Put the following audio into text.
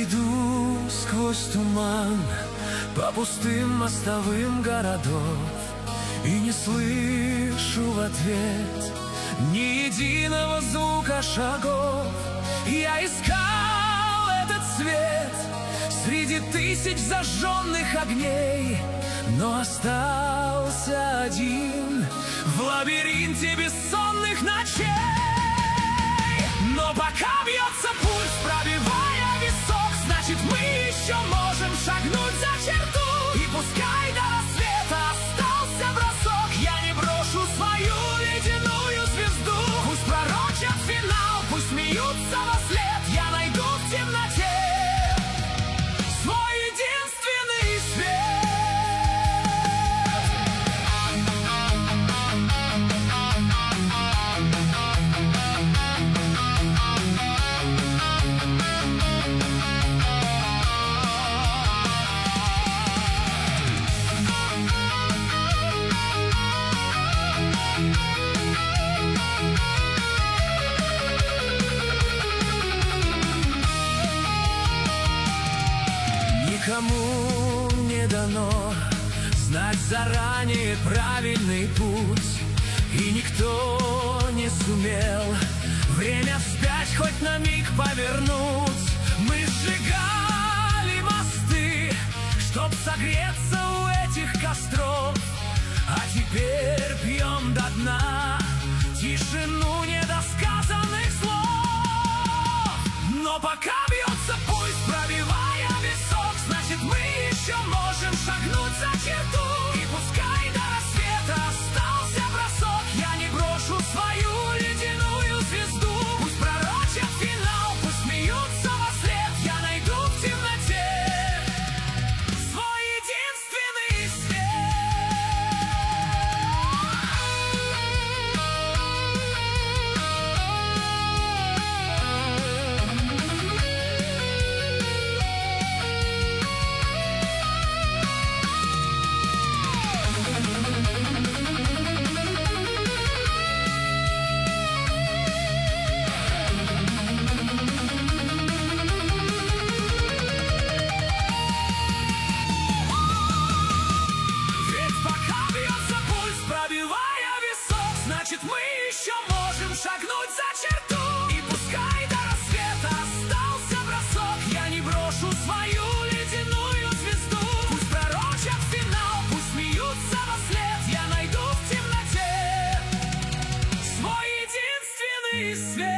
иду сквозь туман по пустым мостовым городов и не слышу в ответ ни единого звука шагов. Я искал этот свет среди тысяч зажженных огней, но остался один в лабиринте бессонных ночей. Но пока бьется пульс, пробивая висок, значит мы еще можем шагнуть за черту. И пускай до рассвета остался бросок, я не брошу свою ледяную звезду. Пусть пророчат финал, пусть смеются во след, я найду в темноте свой единственный свет. Никому не дано знать заранее правильный путь, и никто не сумел время вспять хоть на миг повернуть. Мы сжигали мосты, чтоб согреться у этих костров, а теперь пьем до дна тишину недосказанных слов. Но пока бьется пульс, пробивая висок, значит мы еще можем шагнуть за черту. И пускай до рассвета остался бросок, я не брошу свою ледяную звезду. Пусть пророчат финал, пусть смеются во след, я найду в темноте свой единственный свет. Значит, мы еще можем шагнуть за черту. И пускай до рассвета остался бросок, я не брошу свою ледяную звезду. Пусть пророчат финал, пусть смеются во след, я найду в темноте свой единственный свет.